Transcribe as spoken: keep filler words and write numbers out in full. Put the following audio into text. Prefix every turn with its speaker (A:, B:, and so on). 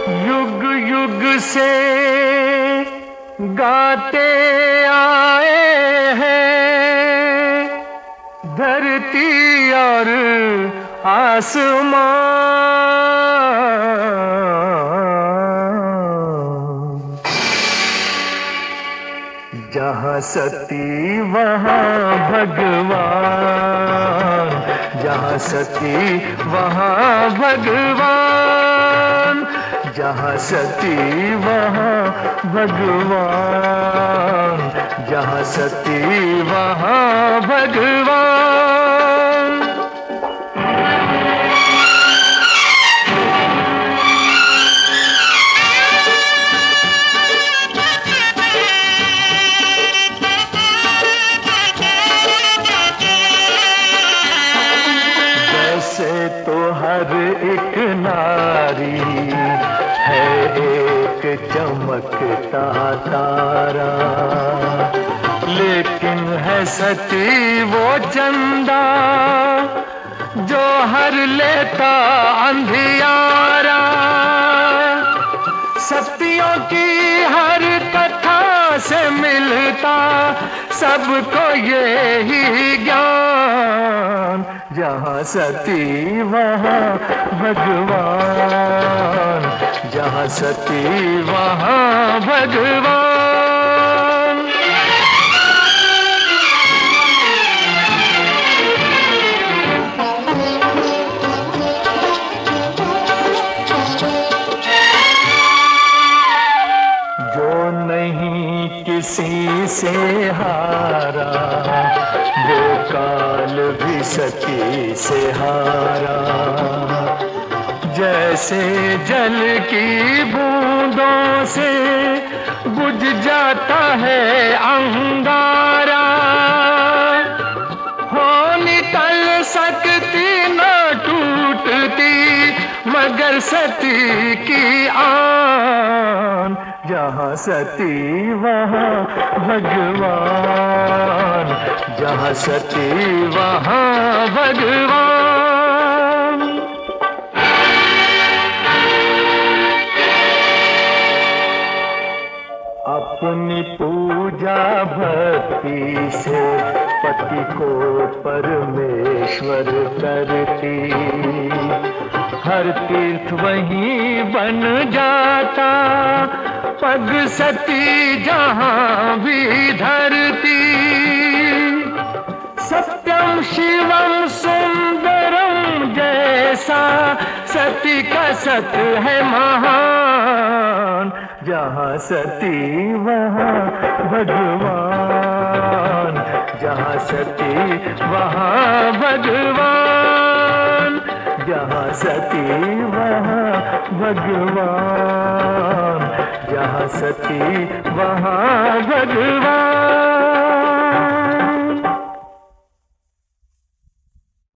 A: युग युग से गाते आए हैं धरती और आसमां। जहाँ सती वहाँ भगवान, जहाँ सती वहाँ भगवान, जहाँ सती वहाँ भगवान, जहाँ सती वहाँ भगवान। तो हर एक नारी है एक चमकता तारा, लेकिन है सती वो चंदा जो हर लेता अंधियारा। सतियों की हर कथा से मिलता सबको यही ज्ञान। जहाँ सती वहाँ भगवान, जहाँ सती वहाँ भगवान। जो नहीं किसी से हारा वो काल भी सती से हारा। जैसे जल की बूंदों से बुझ जाता है अंगारा, हो निकल सकती न टूटती मगर सती की आन। जहाँ सती वहाँ भगवान, जहाँ सती वहाँ भगवान। अपनी पूजा भक्ति से पति को परमेश्वर करती, हर तीर्थ वहीं बन जाता पग सती जहाँ भी धरती। सत्यम शिवम सुंदरम जैसा सती का सत है महान। जहाँ सती वहाँ भगवान, जहाँ सती वहाँ भगवान, जहाँ सती वहाँ भगवान, जहाँ सती वहाँ भगवान।